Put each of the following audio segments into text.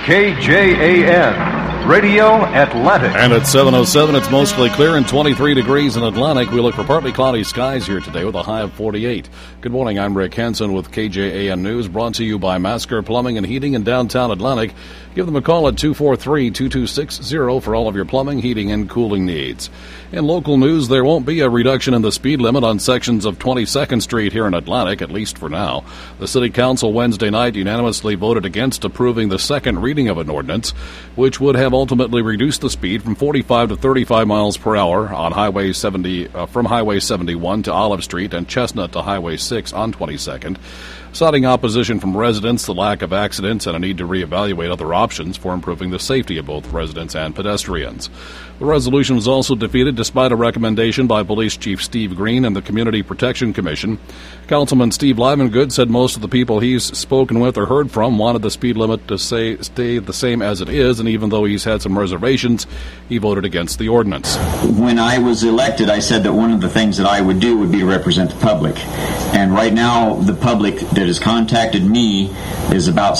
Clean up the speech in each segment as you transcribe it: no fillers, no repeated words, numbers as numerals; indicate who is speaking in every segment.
Speaker 1: KJAN, Radio Atlantic.
Speaker 2: And at 7:07, it's mostly clear and 23 degrees in Atlantic. We look for partly cloudy skies here today with a high of 48. Good morning, I'm Rick Henson with KJAN News, brought to you by Masker Plumbing and Heating in downtown Atlantic. Give them a call at 243-2260 for all of your plumbing, heating, and cooling needs. In local news, there won't be a reduction in the speed limit on sections of 22nd Street here in Atlantic, at least for now. The City Council Wednesday night unanimously voted against approving the second reading of an ordinance, which would have ultimately reduced the speed from 45 to 35 miles per hour on Highway 70, from Highway 71 to Olive Street and Chestnut to Highway 6 on 22nd. Citing opposition from residents, the lack of accidents, and a need to reevaluate other options for improving the safety of both residents and pedestrians. The resolution was also defeated despite a recommendation by Police Chief Steve Green and the Community Protection Commission. Councilman Steve Livengood said most of the people he's spoken with or heard from wanted the speed limit to stay the same as it is, and even though he's had some reservations, he voted against the ordinance.
Speaker 3: When I was elected, I said that one of the things that I would do would be to represent the public. And right now, the public that has contacted me is about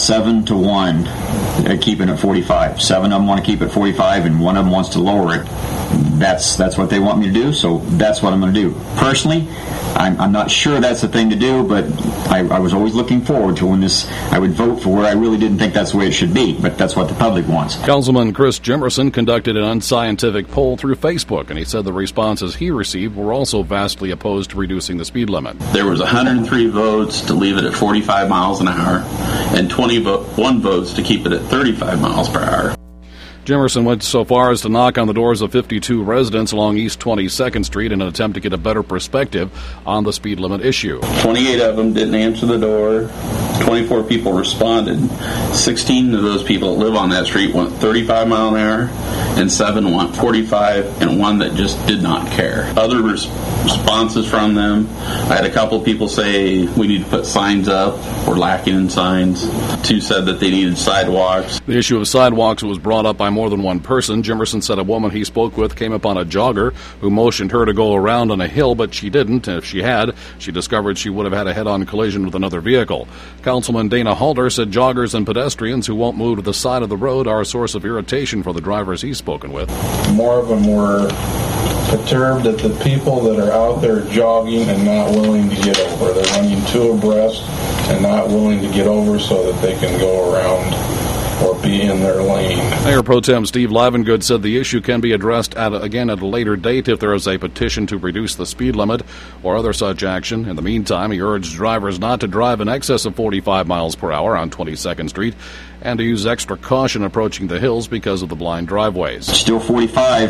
Speaker 3: 7-1 keeping it 45. 7 of them want to keep it 45, and 1 of them wants to lower it. That's what they want me to do, so that's what I'm going to do. Personally, I'm not sure that's the thing to do, but I was always looking forward to when I would vote for where I really didn't think that's the way it should be, but that's what the public wants.
Speaker 2: Councilman Chris Jimerson conducted an unscientific poll through Facebook, and he said the responses he received were also vastly opposed to reducing the speed limit.
Speaker 4: There was 103 votes to leave it at 45 miles an hour and 21 votes to keep it at 35 miles per hour.
Speaker 2: Jimerson went so far as to knock on the doors of 52 residents along East 22nd Street in an attempt to get a better perspective on the speed limit issue.
Speaker 4: 28 of them didn't answer the door. 24 people responded. 16 of those people that live on that street went 35 mile an hour, and 7 went 45, and 1 that just did not care. Other responses from them, I had a couple of people say we need to put signs up. We're lacking in signs. 2 said that they needed sidewalks.
Speaker 2: The issue of sidewalks was brought up by more than one person. Jimerson said a woman he spoke with came upon a jogger who motioned her to go around on a hill, but she didn't, and if she had, she discovered she would have had a head-on collision with another vehicle. Councilman Dana Halter said joggers and pedestrians who won't move to the side of the road are a source of irritation for the drivers he's spoken with.
Speaker 5: More of them were perturbed at the people that are out there jogging and not willing to get over. They're running 2 abreast and not willing to get over so that they can go around or be in their lane.
Speaker 2: Mayor Pro Tem Steve Livengood said the issue can be addressed at a later date if there is a petition to reduce the speed limit or other such action. In the meantime, he urged drivers not to drive in excess of 45 miles per hour on 22nd Street and to use extra caution approaching the hills because of the blind driveways.
Speaker 3: Still 45.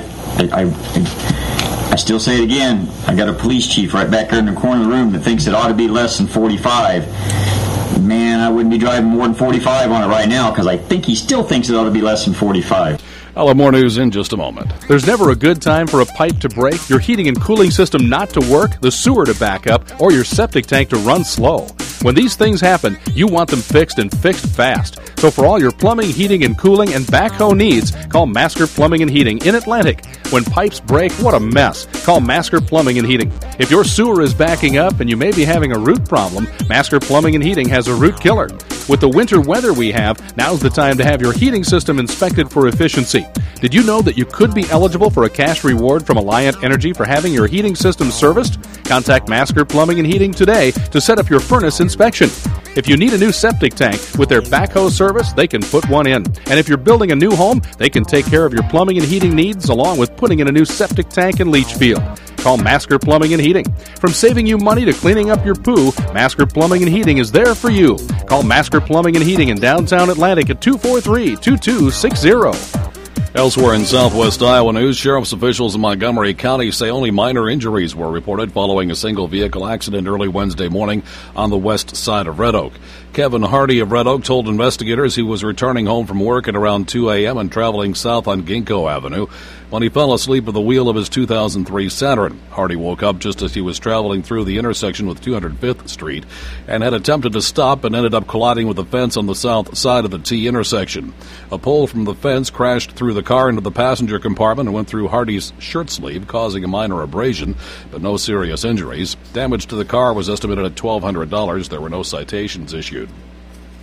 Speaker 3: I still say it again. I got a police chief right back there in the corner of the room that thinks it ought to be less than 45. Man, I wouldn't be driving more than 45 on it right now because I think he still thinks it ought to be less than 45.
Speaker 2: I'll have more news in just a moment.
Speaker 6: There's never a good time for a pipe to break, your heating and cooling system not to work, the sewer to back up, or your septic tank to run slow. When these things happen, you want them fixed and fixed fast. So for all your plumbing, heating, and cooling and backhoe needs, call Masker Plumbing and Heating in Atlantic. When pipes break, what a mess. Call Masker Plumbing and Heating. If your sewer is backing up and you may be having a root problem, Masker Plumbing and Heating has a root killer. With the winter weather we have, now's the time to have your heating system inspected for efficiency. Did you know that you could be eligible for a cash reward from Alliant Energy for having your heating system serviced? Contact Masker Plumbing and Heating today to set up your furnace inspection. If you need a new septic tank, with their backhoe service, they can put one in. And if you're building a new home, they can take care of your plumbing and heating needs along with putting in a new septic tank and leach field. Call Masker Plumbing and Heating. From saving you money to cleaning up your poo, Masker Plumbing and Heating is there for you. Call Masker Plumbing and Heating in downtown Atlantic at 243-2260.
Speaker 2: Elsewhere in southwest Iowa news, sheriff's officials in Montgomery County say only minor injuries were reported following a single vehicle accident early Wednesday morning on the west side of Red Oak. Kevin Hardy of Red Oak told investigators he was returning home from work at around 2 a.m. and traveling south on Ginkgo Avenue when he fell asleep at the wheel of his 2003 Saturn. Hardy woke up just as he was traveling through the intersection with 205th Street and had attempted to stop and ended up colliding with a fence on the south side of the T intersection. A pole from the fence crashed through the car into the passenger compartment and went through Hardy's shirt sleeve, causing a minor abrasion, but no serious injuries. Damage to the car was estimated at $1,200. There were no citations issued.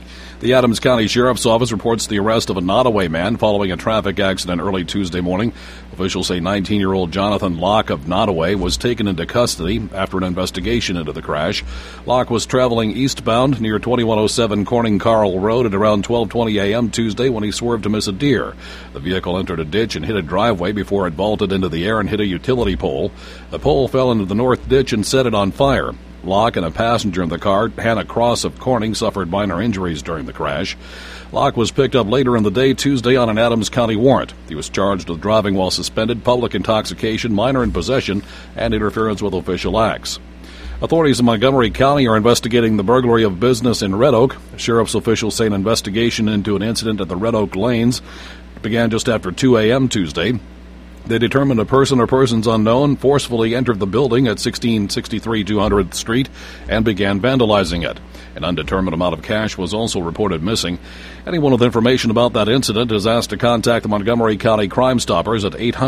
Speaker 2: The Adams County Sheriff's Office reports the arrest of a Nottoway man following a traffic accident early Tuesday morning. Officials say 19-year-old Jonathan Locke of Nottoway was taken into custody after an investigation into the crash. Locke was traveling eastbound near 2107 Corning Carl Road at around 12:20 a.m. Tuesday when he swerved to miss a deer. The vehicle entered a ditch and hit a driveway before it vaulted into the air and hit a utility pole. The pole fell into the north ditch and set it on fire. Locke and a passenger in the car, Hannah Cross of Corning, suffered minor injuries during the crash. Locke was picked up later in the day Tuesday on an Adams County warrant. He was charged with driving while suspended, public intoxication, minor in possession, and interference with official acts. Authorities in Montgomery County are investigating the burglary of business in Red Oak. Sheriff's officials say an investigation into an incident at the Red Oak Lanes began just after 2 a.m. Tuesday. They determined a person or persons unknown forcefully entered the building at 1663 200th Street and began vandalizing it. An undetermined amount of cash was also reported missing. Anyone with information about that incident is asked to contact the Montgomery County Crime Stoppers at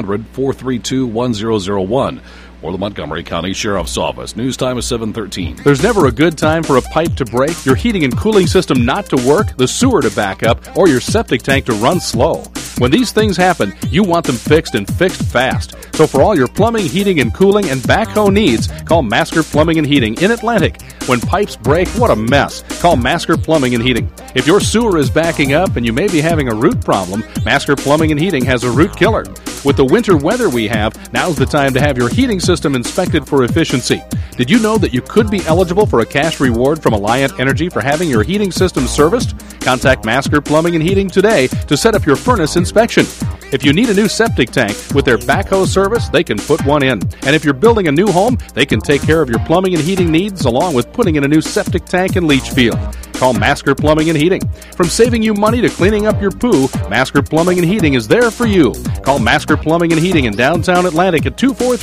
Speaker 2: 800-432-1001 or the Montgomery County Sheriff's Office. News time is 7:13.
Speaker 6: There's never a good time for a pipe to break, your heating and cooling system not to work, the sewer to back up, or your septic tank to run slow. When these things happen, you want them fixed and fixed fast. So for all your plumbing, heating, and cooling and backhoe needs, call Masker Plumbing and Heating in Atlantic. When pipes break, what a mess. Call Masker Plumbing and Heating. If your sewer is backing up and you may be having a root problem, Masker Plumbing and Heating has a root killer. With the winter weather we have, now's the time to have your heating system inspected for efficiency. Did you know that you could be eligible for a cash reward from Alliant Energy for having your heating system serviced? Contact Masker Plumbing and Heating today to set up your furnace inspection. If you need a new septic tank, with their backhoe service, they can put one in. And if you're building a new home, they can take care of your plumbing and heating needs along with putting in a new septic tank and leach field. Call Masker Plumbing and Heating. From saving you money to cleaning up your poo, Masker Plumbing and Heating is there for you. Call Masker Plumbing and Heating in downtown Atlantic at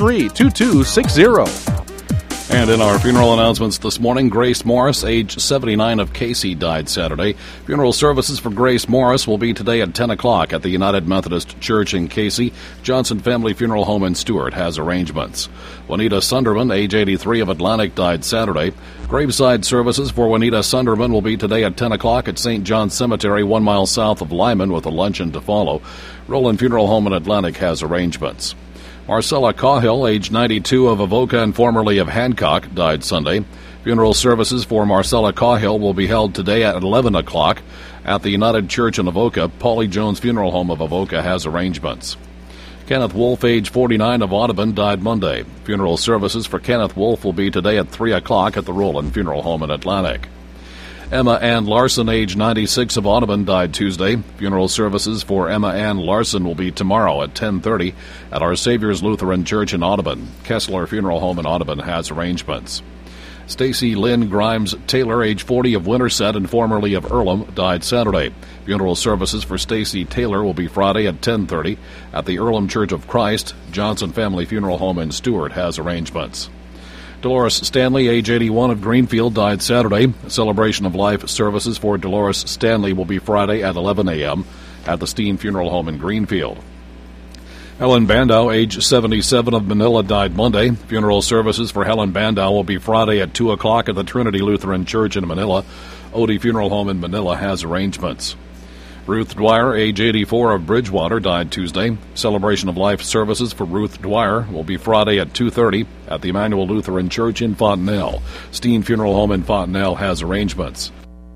Speaker 6: 243-2260.
Speaker 2: And in our funeral announcements this morning, Grace Morris, age 79 of Casey, died Saturday. Funeral services for Grace Morris will be today at 10 o'clock at the United Methodist Church in Casey. Johnson Family Funeral Home in Stewart has arrangements. Juanita Sunderman, age 83 of Atlantic, died Saturday. Graveside services for Juanita Sunderman will be today at 10 o'clock at St. John's Cemetery, 1 mile south of Lyman, with a luncheon to follow. Roland Funeral Home in Atlantic has arrangements. Marcella Cahill, age 92 of Avoca and formerly of Hancock, died Sunday. Funeral services for Marcella Cahill will be held today at 11 o'clock at the United Church in Avoca. Paulie Jones Funeral Home of Avoca has arrangements. Kenneth Wolf, age 49 of Audubon, died Monday. Funeral services for Kenneth Wolf will be today at 3 o'clock at the Roland Funeral Home in Atlantic. Emma Ann Larson, age 96 of Audubon, died Tuesday. Funeral services for Emma Ann Larson will be tomorrow at 10:30 at Our Savior's Lutheran Church in Audubon. Kessler Funeral Home in Audubon has arrangements. Stacy Lynn Grimes Taylor, age 40 of Winterset and formerly of Earlham, died Saturday. Funeral services for Stacy Taylor will be Friday at 10:30 at the Earlham Church of Christ. Johnson Family Funeral Home in Stewart has arrangements. Dolores Stanley, age 81 of Greenfield, died Saturday. A celebration of life services for Dolores Stanley will be Friday at 11 a.m. at the Steen Funeral Home in Greenfield. Helen Bandow, age 77 of Manila, died Monday. Funeral services for Helen Bandow will be Friday at 2 o'clock at the Trinity Lutheran Church in Manila. Odie Funeral Home in Manila has arrangements. Ruth Dwyer, age 84 of Bridgewater, died Tuesday. Celebration of life services for Ruth Dwyer will be Friday at 2:30 at the Emmanuel Lutheran Church in Fontenelle. Steen Funeral Home in Fontenelle has arrangements.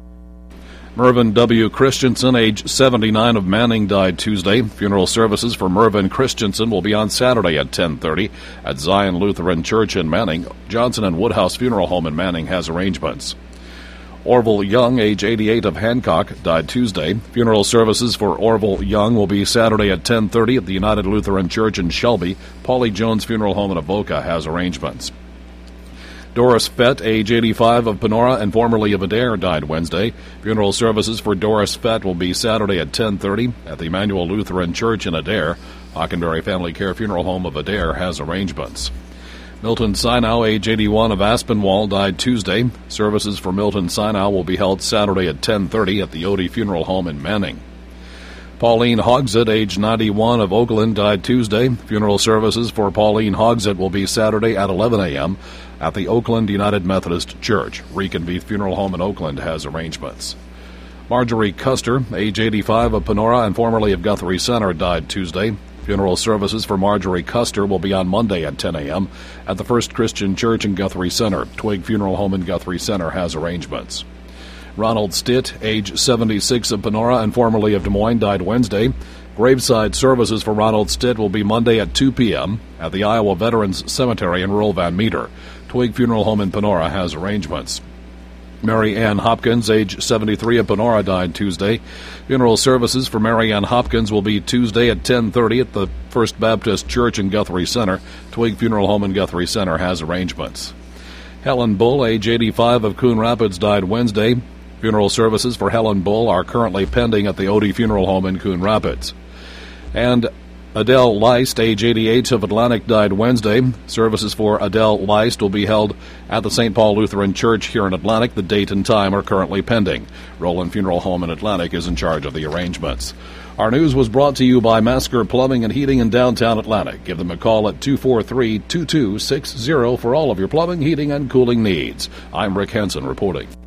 Speaker 2: Mervyn W. Christensen, age 79 of Manning, died Tuesday. Funeral services for Mervyn Christensen will be on Saturday at 10:30 at Zion Lutheran Church in Manning. Johnson and Woodhouse Funeral Home in Manning has arrangements. Orville Young, age 88 of Hancock, died Tuesday. Funeral services for Orville Young will be Saturday at 10:30 at the United Lutheran Church in Shelby. Paulie Jones Funeral Home in Avoca has arrangements. Doris Fett, age 85 of Panora and formerly of Adair, died Wednesday. Funeral services for Doris Fett will be Saturday at 10:30 at the Emmanuel Lutheran Church in Adair. Hockenberry Family Care Funeral Home of Adair has arrangements. Milton Sinow, age 81 of Aspinwall, died Tuesday. Services for Milton Sinow will be held Saturday at 10:30 at the Odie Funeral Home in Manning. Pauline Hogsett, age 91 of Oakland, died Tuesday. Funeral services for Pauline Hogsett will be Saturday at 11 a.m. at the Oakland United Methodist Church. Reek and Beef Funeral Home in Oakland has arrangements. Marjorie Custer, age 85, of Panora and formerly of Guthrie Center, died Tuesday. Funeral services for Marjorie Custer will be on Monday at 10 a.m. at the First Christian Church in Guthrie Center. Twig Funeral Home in Guthrie Center has arrangements. Ronald Stitt, age 76, of Panora and formerly of Des Moines, died Wednesday. Graveside services for Ronald Stitt will be Monday at 2 p.m. at the Iowa Veterans Cemetery in rural Van Meter. Twig Funeral Home in Panora has arrangements. Mary Ann Hopkins, age 73, of Panora, died Tuesday. Funeral services for Mary Ann Hopkins will be Tuesday at 10:30 at the First Baptist Church in Guthrie Center. Twig Funeral Home in Guthrie Center has arrangements. Helen Bull, age 85, of Coon Rapids, died Wednesday. Funeral services for Helen Bull are currently pending at the Odie Funeral Home in Coon Rapids. And Adele Leist, age 88, of Atlantic, died Wednesday. Services for Adele Leist will be held at the St. Paul Lutheran Church here in Atlantic. The date and time are currently pending. Roland Funeral Home in Atlantic is in charge of the arrangements. Our news was brought to you by Masker Plumbing and Heating in downtown Atlantic. Give them a call at 243-2260 for all of your plumbing, heating, and cooling needs. I'm Rick Henson reporting.